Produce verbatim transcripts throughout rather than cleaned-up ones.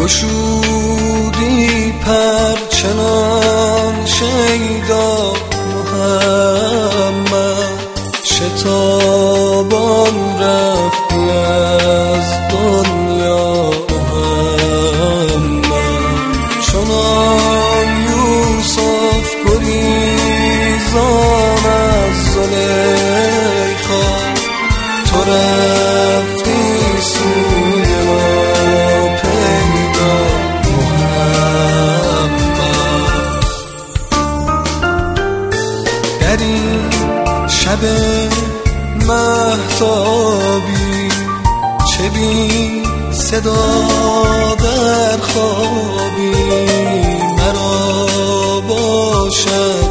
گشودی پرچنان شیدا محمد، شتابان رفتی از دنیا محمد، چنان یوسف گریزان از زلیخا، تو رفتی سوی ما پیدا محمد. در این شب مهتابی چه بی صدا در خوابی، مرا باشد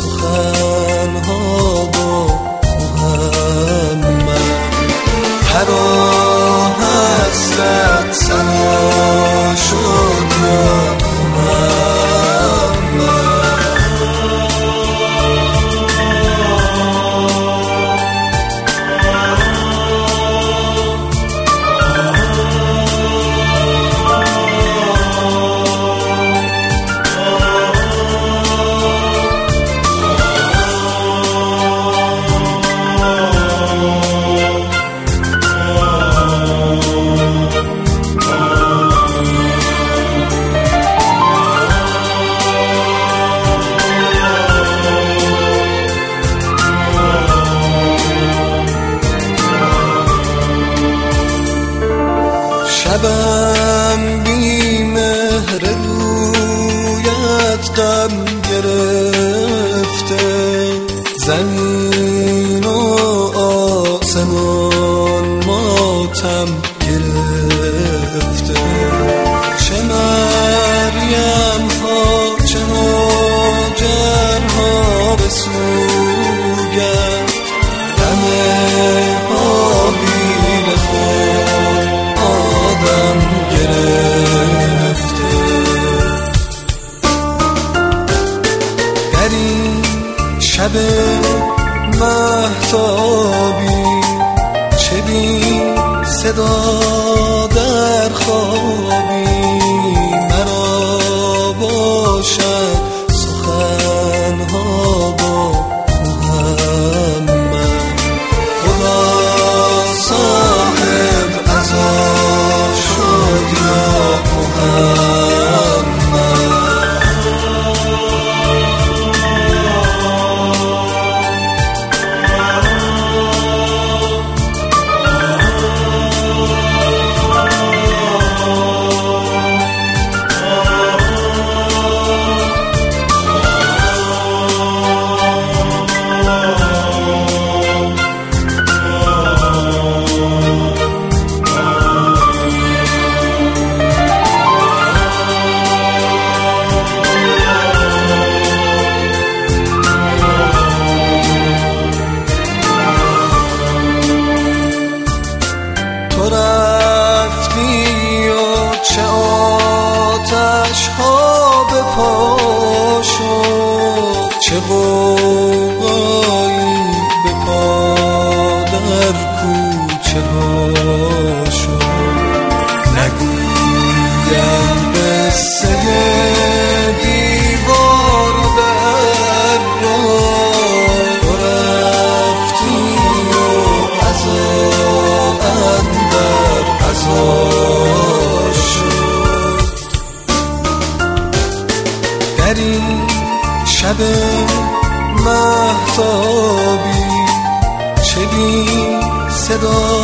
سخنها با محمد، هر حسرت سنا شد یا شبم بی مهر رویت غم گرفته، زمین و آسمان ماتم گرفته، چه مریم ها چه هاجرها به سوگت، غم حابیل خود آدم گرفته. در این شب مهتابی چه بی صدا در خوابی، مرا باشد سخنها با محمد، خدا صاحب عزا شد یا محمد. تو رفتی و چه آتش ها به پا شد، چه غوغایی به پا در کوچه ها شد، نگویم قصه دیوار در را، تو رفتی و عذاب شد. در این شب مهتابی چه بی صدا